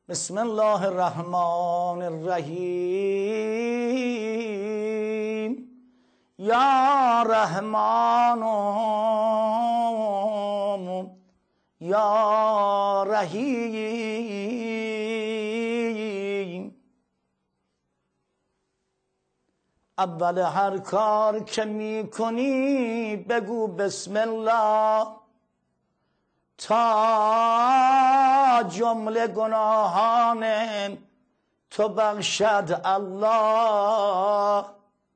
بسم الله الرحمن الرحیم. یا رحمان یا رحیم. اول هر کار که می کنی بگو بسم الله، تا جمله گناهان تو بخشد الله.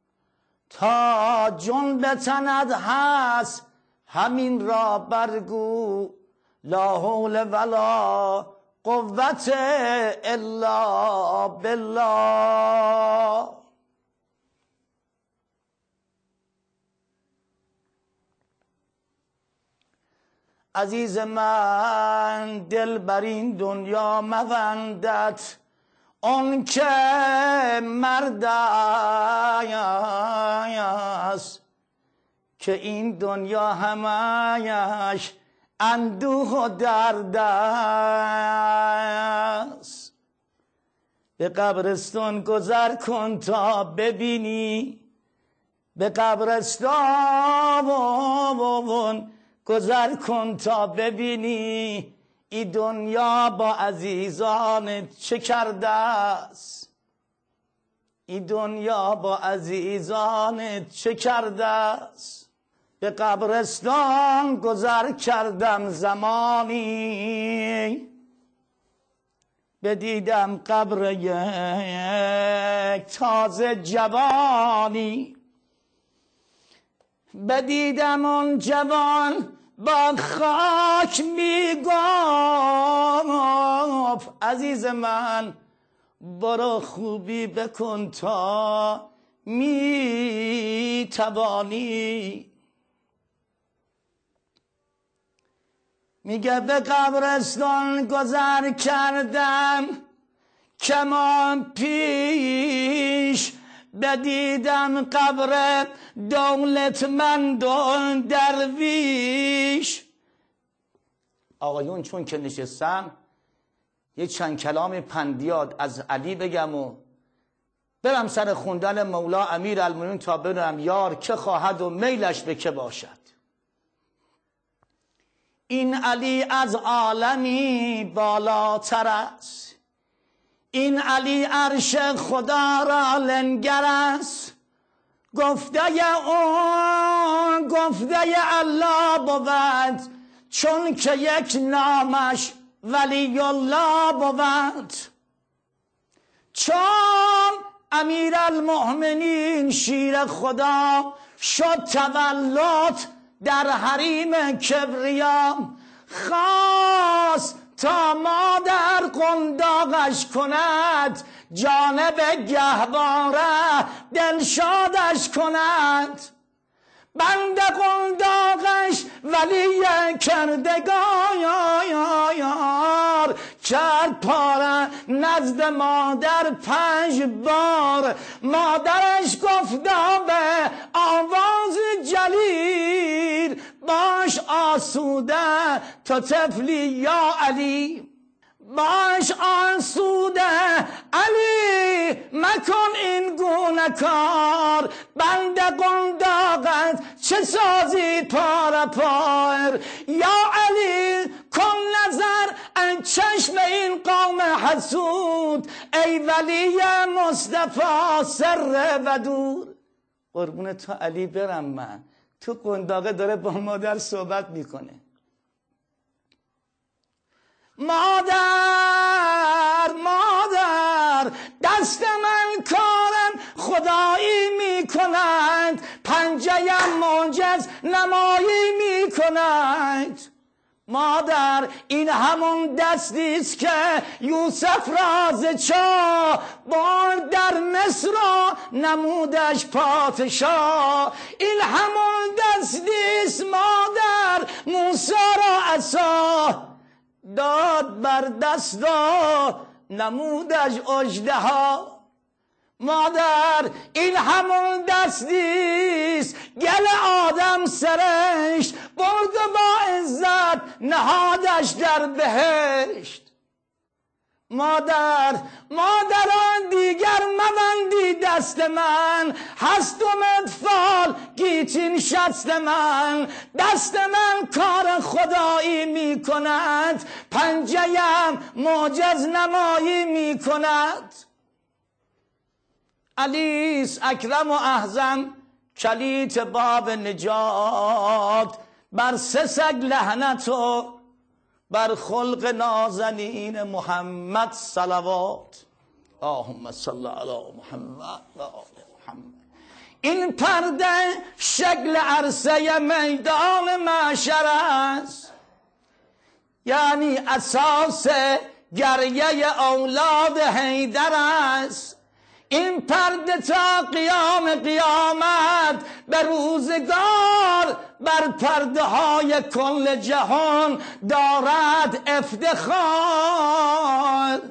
تا جان به تنت هست همین را برگو، لا حول ولا قوت الا بالله. عزیز من دل بر این دنیا مبندد، آن که مرد است که این دنیا همش اندوه و درد است. به قبرستان گذر کن تا ببینی، به قبرستان گذر کن تا ببینی این دنیا با عزیزان چه کرده است. این دنیا با عزیزان چه کرده است. به قبرستان گذر کردم زمانی، بدیدم قبر یک تازه جوانی. بدیدم اون جوان با خاک میگفت عزیز من برو خوبی بکن تا میتوانی. میگه به قبرستان گذر کردم کمان پیش، بدیدم قبر دولتمند و درویش. آقایون چون که نشستم یه چند کلام پندیات از علی بگم و برم سر خوندن مولا امیرالمومنین تا بدونم یار که خواهد و میلش به که باشد. این علی از عالمی بالاتر است، این علی عرش خدا را لنگر است. گفته اون گفته الله بود، چون که یک نامش ولی الله بود. چون امیرالمؤمنین شیر خدا شد تولد در حریم کبریا، خواست تا مادر قنداقش کند، جانب گهواره دلشادش کند. بند قنداقش ولی کردگار کرد پاره نزد مادر 5 بار. مادرش گفتا به آواز جلیل، باش آسوده تا طفلی یا علی، باش آسوده علی مکن این گونه کار. بند قنداقت چه سازی پاره پار، یا علی کن نظر ان چشم این قوم حسود، ای ولی مصطفی سر ودود. قربون تو علی برم من، تو قنداقه داره با مادر صحبت میکنه. مادر دست من کارم خدایی میکنند، پنجه‌ام معجز نمایی میکنند. مادر این همون دستیست که یوسف را ز چاه برد در مصر را نمودش پادشاه. این همون دستیست مادر موسی را عصا داد بر دستا نمودش اژدها. مادر این همون دستیست گل آدم سرشت برد با عزت نهادش در بهشت. مادران دیگر مبندی دست من، هستم اطفال گیچین شست من، دست من کار خدایی می کند، پنجه‌ام معجز نمایی می کند. علیس اکرم و احزم کلیت باب نجات، بر سه سگ لعنت و بر خلق نازنین محمد صلوات. اللهم صل علی محمد و آل محمد. این پرده شکل عرصه میدان محشر است، یعنی اساس گریه اولاد حیدر است. این پرده تا قیام قیامت به روزگار بر پرده های کل جهان دارد افتخار.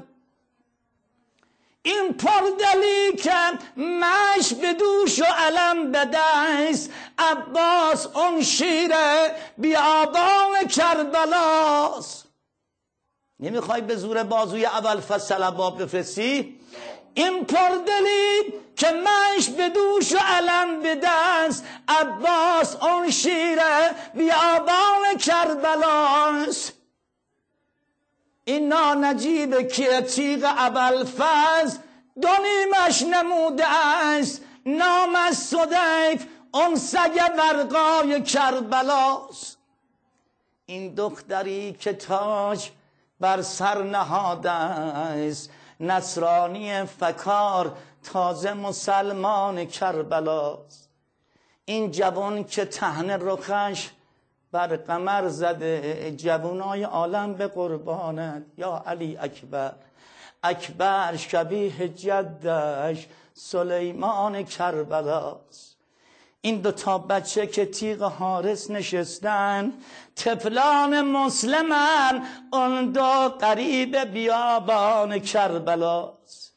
این پردلی که مش به دوش و علم به دست، عباس اون شیر بیابان کربلاست. نمیخوای به زور بازوی اول فصل باب بفرستی؟ این پردلی که مش به دوش و علم به دست، عباس اون شیر بیابان کربلاست. این نجیب که تیغ ابوالفضل دو نیمش نموده است، نام از صدیف اون سگ برقای کربلاست. این دختری که تاج بر سر نهاده است، نصرانی فکار تازه مسلمان کربلاست. این جوان که تهنه رخش بر قمر زده، جوانای عالم به قربانت یا علی اکبر. اکبر شبیه جدش سلیمان کربلاست. این دو تا بچه که تیغ حارس نشستن، طفلان مسلمن، اون دو قریب بیابان کربلاست.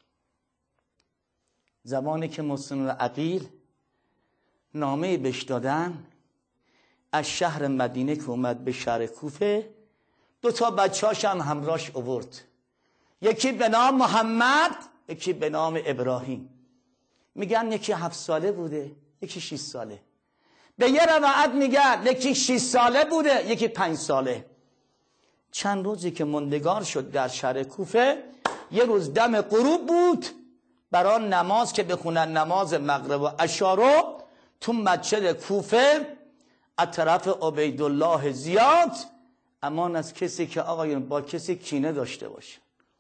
زمانی که مسلم عقیل نامه بهش دادن از شهر مدینه که اومد به شهر کوفه، دو تا بچه‌اش هم همراهش آورد، یکی به نام محمد، یکی به نام ابراهیم. میگن یکی 7 ساله بوده، یکی 6 ساله. به یه روایت میگن یکی 6 ساله بوده، یکی 5 ساله. چند روزی که ماندگار شد در شهر کوفه، یه روز دم غروب بود، برای نماز که بخونن نماز مغرب و عشا رو تو مسجد کوفه از طرف عبیدالله زیاد، امان از کسی که آقایون با کسی کینه داشته باشه.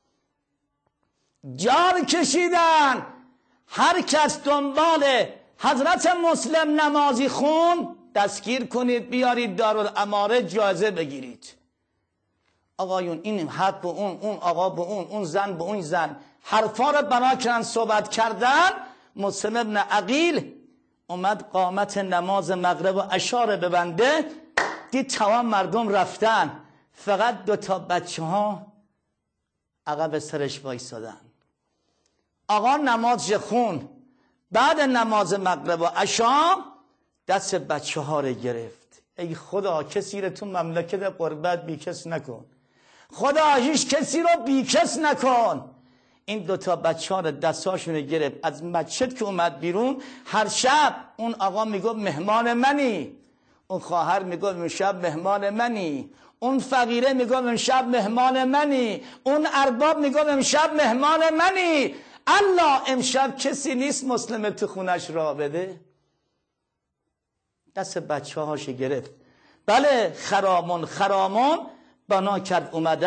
جار کشیدن هر کس دنبال حضرت مسلم نمازی خون دستگیر کنید، بیارید دارالاماره جایزه بگیرید. آقایون این حد به اون آقا به اون زن به اون زن، حرفا رو بنا کردن صحبت کردن. مسلم ابن عقیل اومد قامت نماز مغرب و عشا رو ببنده، دید تمام مردم رفتن، فقط 2 تا بچه ها عقب سرش وایسادن. آقا نمازش خون، بعد نماز مغرب و عشا دست بچه ها رو گرفت. ای خدا کسی رو تو مملکت قربت بیکس نکن، خدا هیچ کسی رو بیکس نکن. این 2 تا بچه ها رو دستاشون رو گرفت، از مسجد که اومد بیرون، هر شب اون آقا میگفت مهمان منی، اون خواهر میگفت امشب مهمان منی، اون فقیره میگفت امشب مهمان منی، اون ارباب میگفت امشب مهمان منی. الله امشب کسی نیست مسلم تو خونش را بده؟ دست بچه هاش گرفت. بله خرامان بنا کرد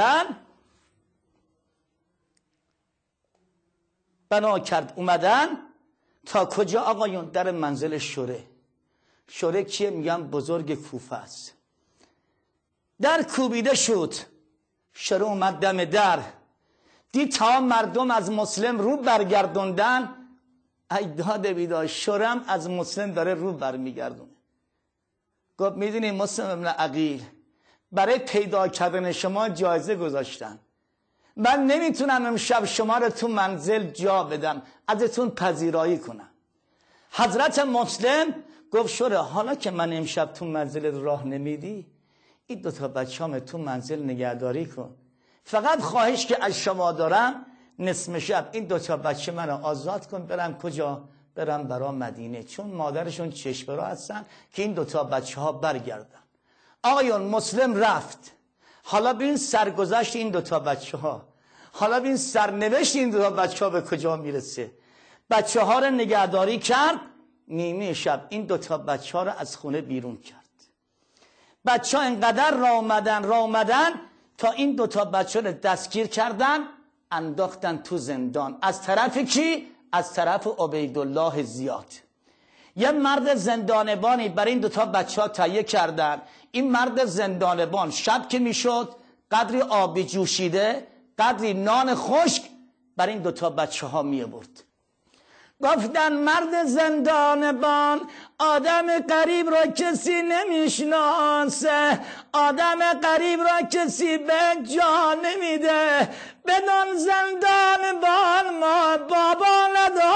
اومدن تا کجا آقایون؟ در منزل شوره کیه؟ میگم بزرگ کوفه است. در کوبیده شد، شوره اومد دم در، دید تا مردم از مسلم رو برگردوندن. ای داد بیداد، شورم از مسلم داره رو برمیگردونه. گفت میدونی مسلم ابن عقیل، برای پیدا کردن شما جایزه گذاشتن، من نمیتونم امشب شما رو تو منزل جا بدم، ازتون پذیرایی کنم. حضرت مسلم گفت شوره حالا که من امشب تو منزل راه نمیدی، این 2 تا بچه‌ام تو منزل نگهداری کن، فقط خواهش که از شما دارم نصف شب این 2 تا بچه منو آزاد کن. برم کجا؟ برم برا مدینه، چون مادرشون چشم راه هستن که این 2 تا بچه ها برگردن. آقایون مسلم رفت. حالا ببین سرگذشت این 2 تا بچه ها، حالا ببین سرنوشت این 2 تا بچه ها به کجا میرسه. بچه ها رو نگهداری کرد، نیمه شب این 2 تا بچه ها رو از خونه بیرون کرد. بچه ها انقدر را اومدن تا این 2 تا بچه رو دستگیر کردن، انداختن تو زندان. از طرف کی؟ از طرف عبیدالله زیاد. یه مرد زندانبانی برای این 2 تا بچه ها تهیه کردن. این مرد زندانبان شب که میشد قدری آبی جوشیده، قدری نان خشک برای این 2 تا بچه ها می آورد. گفتن مرد زندانبان آدم غریب را کسی نمیشناسه، آدم غریب را کسی به جا نمیده. بدان زندانبان ما بابا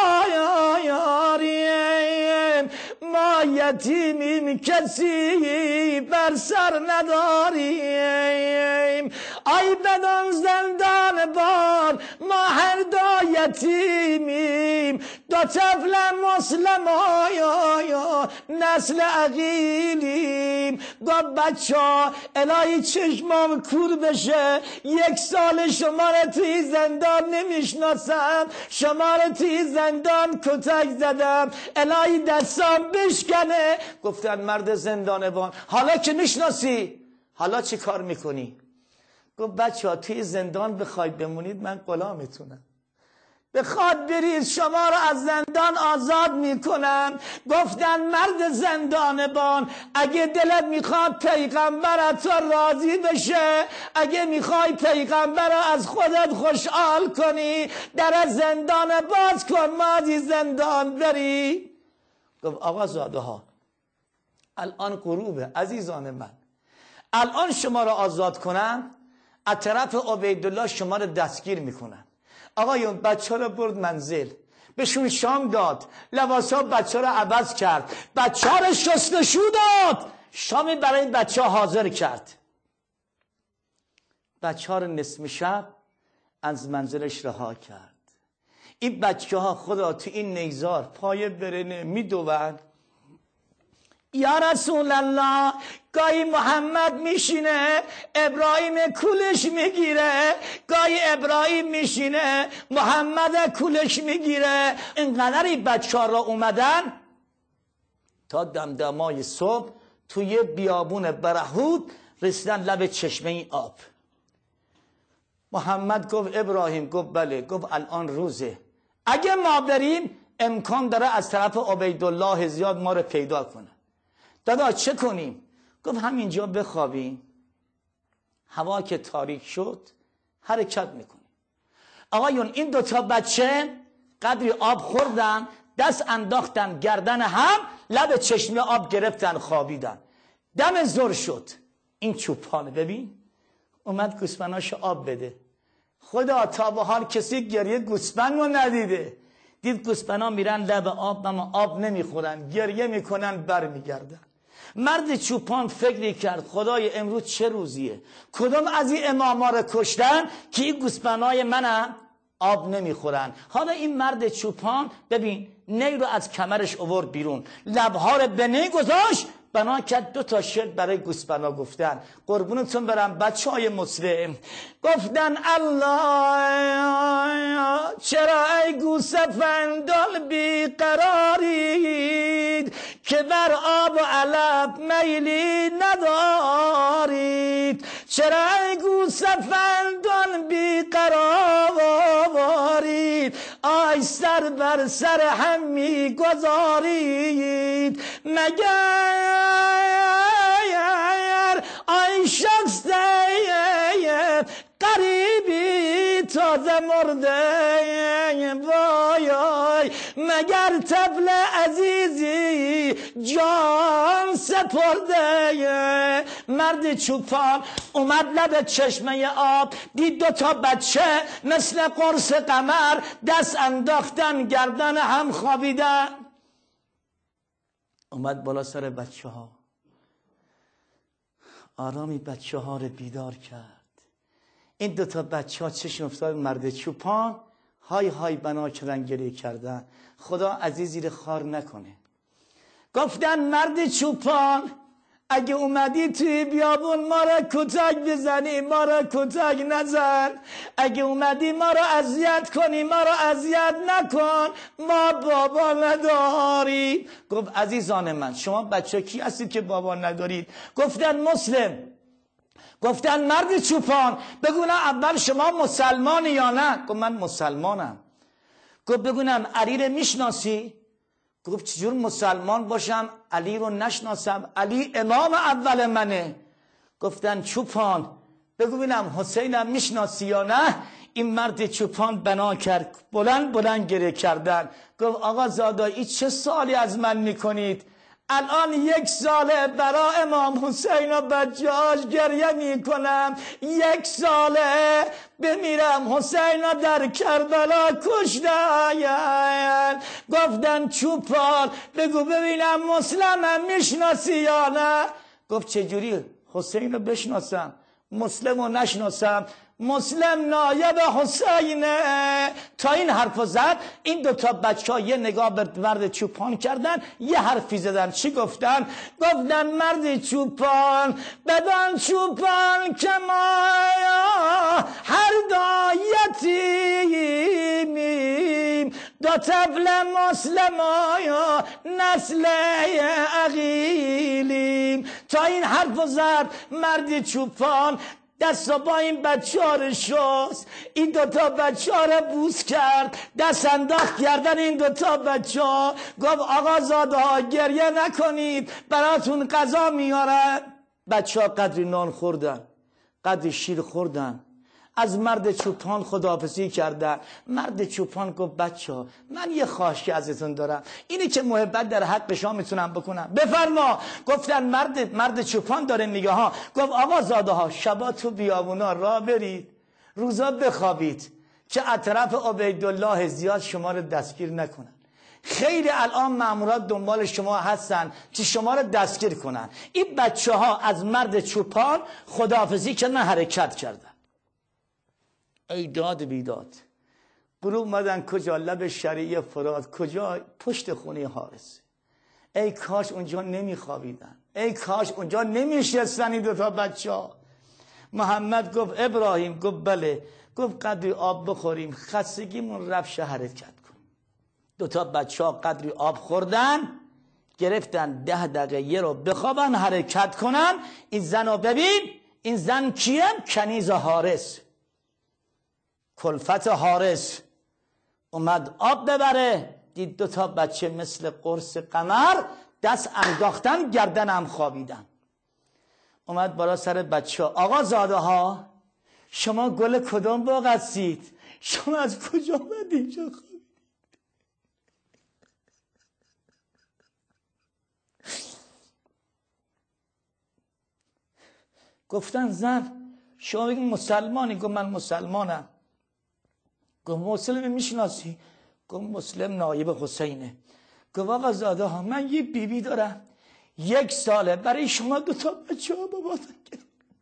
نداریم، ما یتیمیم کسی بر سر نداریم. ای بدان زندانبان ما هر 2 یتیمیم، 2 طفل مسلم نسل عقیلیم. گفت بچه الهی چشمام کور بشه، 1 سال شما رو توی زندان نمیشناسم، شما رو توی زندان کتک زدم، الهی دستام بشکنه. گفتن مرد زندانبان حالا که میشناسی حالا چی کار میکنی؟ گفت بچه ها توی زندان بخواید بمونید من غلامتونم، بخواد برید شما رو از زندان آزاد میکنم. گفتن مرد زندانبان اگه دلت میخواد پیغمبرت راضی بشه، اگه میخوای پیغمبر از خودت خوشحال کنی، در زندان باز کن، ما از زندان بری. گفت آقا زاده ها الان غروبه عزیزان من، الان شما رو آزاد کنم، از طرف عبیدالله شما رو دستگیر میکنن. آقایون بچه رو برد منزل، بهشون شام داد، لباسا بچه رو عوض کرد، بچه رو شستشو داد، شامی برای بچه حاضر کرد. بچه ها رو نصف شب از منزلش رها کرد. این بچه ها خدا تو این نیزار پای برنه میدوند. یا رسول الله گاهی محمد میشینه ابراهیم کولش میگیره، گاهی ابراهیم میشینه محمد کولش میگیره. اینقدر این بچه ها را اومدن تا دمدمای صبح توی بیابون برهود رسیدن لب چشمه آب. محمد گفت ابراهیم، گفت بله. گفت الان روزه، اگه ما بریم امکان داره از طرف عبیدالله زیاد ما رو پیدا کنه. دادا چه کنیم؟ گفت همینجا بخوابیم، هوا که تاریک شد حرکت میکنیم. آقایون این 2 تا بچه قدری آب خوردن، دست انداختن گردن هم، لب چشمه آب گرفتن خوابیدن. دم ظهر شد، این چوپانه ببین اومد گوسفنداشو آب بده. خدا تا به حال کسی گریه گوسفند رو ندیده. دید گوسفندا میرن لب آب اما آب نمیخورن، گریه میکنن برمیگردن. مرد چوپان فکری کرد خدای امروز چه روزیه، کدوم از این اماما رو کشتن که این گوسفندای منم آب نمیخورن. حالا این مرد چوپان ببین نی رو از کمرش آورد بیرون، لبها رو به نی گذاشت، بنا کرد 2 تا شعر برای گوسفندا گفتن. قربونتون برم بچه های مسلم. گفتن الله چرا ای گوسفندان بیقرارید که بر آب و علف میلی ندارید، چرا ای گوسفندان بیقرارید، آی سر بر سر هم میگذارید، مگر آی شخص قریبی تازه مرده، وای مگر طفل عزیزی جان سپرده. مرد چوپان اومد لب چشمه آب، دید 2 تا بچه مثل قرص قمر دست انداختن گردن هم خوابیدن. اومد بالا سر بچه ها، آرامی بچه ها رو بیدار کرد. این دوتا بچه ها چشم افتاد مرد چوپان، های های بنا کردن، گریه کردن. خدا عزیز زیر خار نکنه. گفتن مرد چوپان اگه اومدی توی بیابون ما را کتک بزنی ما را کتک نزن، اگه اومدی ما را اذیت کنی ما را اذیت نکن، ما بابا نداریم. گفت عزیزان من شما بچه کی هستید که بابا ندارید؟ گفتن مسلم. گفتن مرد چوپان بگونم اول شما مسلمانی یا نه؟ گفت من مسلمانم. گفت بگونم علی رو میشناسی؟ گفت چجور مسلمان باشم علی رو نشناسم؟ علی امام اول منه. گفتن چوپان بگو ببینم حسینم میشناسی یا نه؟ این مرد چوپان بنا کرد، بلند بلند گریه کردن. گفت آقا زادایی چه سوالی از من میکنید؟ الان 1 ساله برای امام حسین و بچه‌هاش گریه میکنم، 1 ساله بمیرم حسین رو در کربلا کشتن. گفتن چوپان بگو ببینم مسلمم میشناسی یا نه؟ گفت چجوری حسین رو بشناسم مسلم رو نشناسم؟ مسلم نایب حسینه. تا این حرف زد این دوتا بچه ها یه نگاه به مرد چوپان کردن، یه حرفی زدن. چی گفتن؟ گفتن مرد چوپان بدان چوپان که ما هر دایتیم، 2 طفل مسلمایا نسل عقیلیم. تا این حرف زد مرد چوپان دست با این بچه ها رو شست، این 2 بچه ها رو بوس کرد، دست انداخت گردن این 2 بچه ها. گفت آقا زاده ها گریه نکنید براتون غذا میارن. بچه ها قدری نان خوردن، قدری شیر خوردن، از مرد چوپان خداحافظی کردن. مرد چوپان گفت بچه ها من یه خواهشی ازتون دارم، اینی که محبت در حق شما میتونم بکنم بفرما. گفتن مرد چوپان داره میگه ها. گفت آقا زاده ها شبا تو بیابونا را برید، روزا بخوابید که اطراف عبیدالله زیاد شما رو دستگیر نکنن. خیلی الان مامورات دنبال شما هستن که شما رو دستگیر کنن. این بچه ها از مرد چوپان خداحافظی کردن، حرکت کردن. ای داد بیداد، گروه اومدن کجا؟ لب شریعه فرات، کجا؟ پشت خونه حارس. ای کاش اونجا نمیخوابیدن، ای کاش اونجا نمیشستن این 2 بچه ها. محمد گفت ابراهیم، گفت بله. گفت قدری آب بخوریم خستگیمون رفت، حرکت کن. 2 بچه ها قدری آب خوردن، گرفتن 10 دقیقه یه رو بخوابن حرکت کنن. این زن رو ببین، این زن کیه؟ کنیز حارس، کلفت حارس. اومد آب ببره، دید 2 بچه مثل قرص قمر دست انداختن گردن هم خوابیدن. اومد بالا سر بچه ها. آقا زاده ها شما گل کدام باغ هستید؟ شما از کجا آمدید اینجا خوابید؟ گفتن زن شما بگید مسلمانی؟ گفت من مسلمانم. گفت مسلم میشناسی؟ گفت مسلم نایب حسینه. گفت آقا زاده ها من یه بیبی دارم، 1 ساله برای شما 2 بچه ها بابا کرد.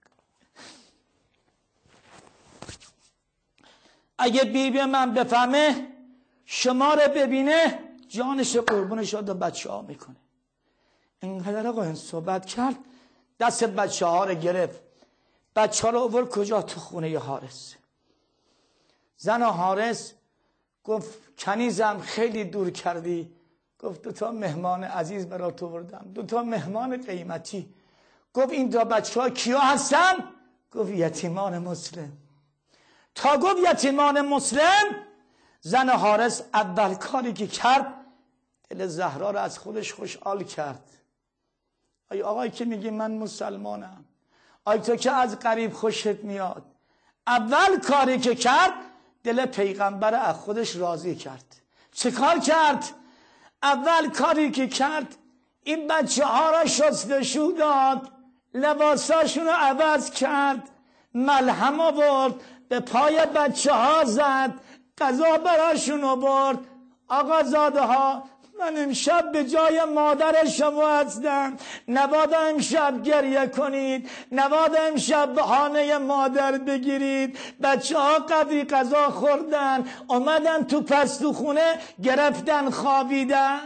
اگه بیبی من بفهمه شما رو ببینه جانش قربونش رو بچه ها میکنه. اینقدر آقا این صحبت کرد، دست بچه ها رو گرفت، بچه ها رو آورد کجا؟ تو خونه حارس. زن حارس گفت کنیزم خیلی دور کردی. گفت 2 مهمان عزیز برات آوردم، 2 مهمان قیمتی. گفت این 2 بچه ها کیا هستن؟ گفت یتیمان مسلم. تا گفت یتیمان مسلم، زن حارس اول کاری که کرد دل زهرا رو از خودش خوشحال کرد. ای آقایی که میگی من مسلمانم، آی تو که از غریب خوشت میاد، اول کاری که کرد دل پیغمبر از خودش راضی کرد. چه کار کرد؟ اول کاری که کرد این بچه ها را شستشو داد، لباساشون رو عوض کرد، ملهم آورد به پای بچه ها زد، غذا براشون آورد. آقا زاده ها من امشب به جای مادر شما هستم، نبادا امشب گریه کنید، نبادا امشب بهانه مادر بگیرید. بچه ها قدری غذا خوردن، اومدن تو پستوخونه گرفتن خوابیدن.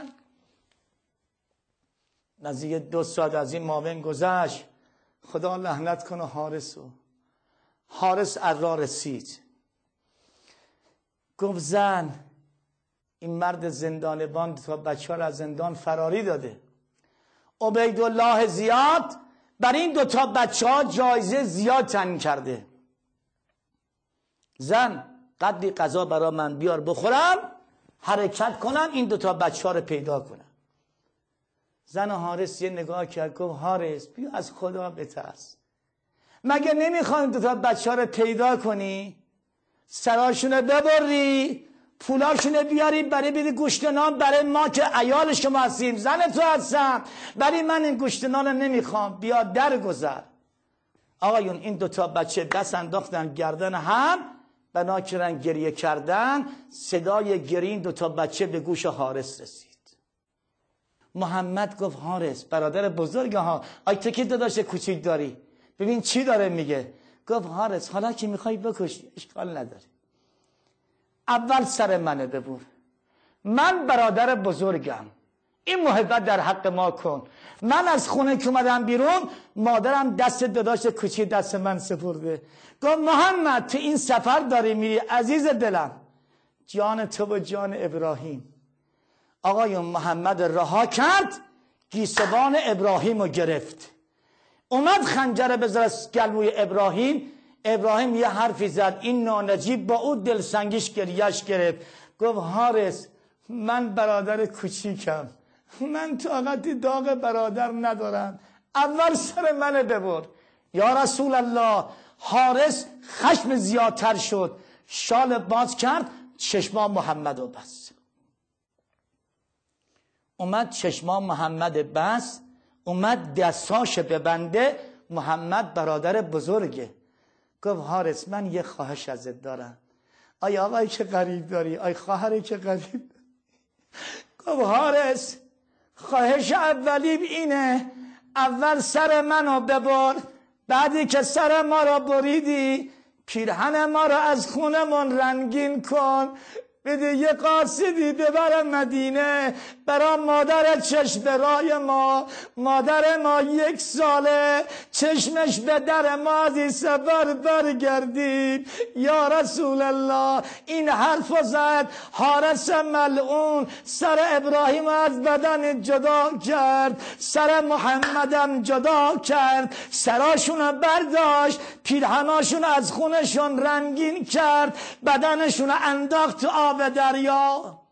نزدیک 2 ساعت از این ماون گذشت، خدا لعنت کنه حارس ارا رسید، گفت زن این مرد زندانبان تا بچه ها را از زندان فراری داده. عبیدالله زیاد بر این 2 تا بچه ها جایزه زیاد تعیین کرده. زن قدری غذا برا من بیار بخورم، حرکت کنم این 2 تا بچه ها رو پیدا کنم. زن حارس یه نگاه کرد، گفت حارس بیا از خدا بترس، مگه نمیخوای 2 تا بچه ها رو پیدا کنی، سراشونو ببری، پولاشونو بیاری برای بیدی گوشت نان برای ما که عیال شما هستیم، زن تو هستم، برای من این گوشت نان رو نمیخوام، بیا درگذر. آقایون این 2 تا بچه دست انداختن گردن هم، بنا کردن گریه کردن. صدای گریه این 2 تا بچه به گوش حارس رسید. محمد گفت حارس برادر بزرگ ها، آی تو که داداش کوچیک داری، ببین چی داره میگه. گفت حارس حالا که میخوای بکشی اشکال نداره، اول سر منو ببر، من برادر بزرگم، این محبت در حق ما کن. من از خونه که اومدم بیرون مادرم دست داداش کوچیک دست من سپرده. گفت محمد تو این سفر داری میری عزیز دلم، جان تو و جان ابراهیم. آقایون محمد رها کرد، گیسوان ابراهیم رو گرفت، اومد خنجر بذاره گلوی ابراهیم. ابراهیم یه حرفی زد، این نانجیب با او دلسنگیش گریش گرفت. گفت حارس من برادر کوچیکم، من طاقت داغ برادر ندارم، اول سر منو ببر. یا رسول الله. حارس خشم زیادتر شد، شال باز کرد، چشما محمد رو بست. اومد چشما محمد بست، اومد دستاش ببنده. محمد برادر بزرگه. گفت حارس من یه خواهش ازت دارم. آی آقایی که غریب داری، آی خواهری که غریب داری. گفت حارس خواهش اولیم اینه، اول سر منو ببر، بعدی که سر ما را بریدی پیرهن ما را از خونمون رنگین کن، بده یه قاصدی ببر مدینه برا مادر چشم برای ما. مادر ما 1 ساله چشمش به در ما از این سفر برگردید. یا رسول الله. این حرف زد. حارس ملعون سر ابراهیم از بدن جدا کرد، سر محمدم جدا کرد، سراشون برداشت، پیرهناشون از خونشون رنگین کرد، بدنشون انداخت آب دریا.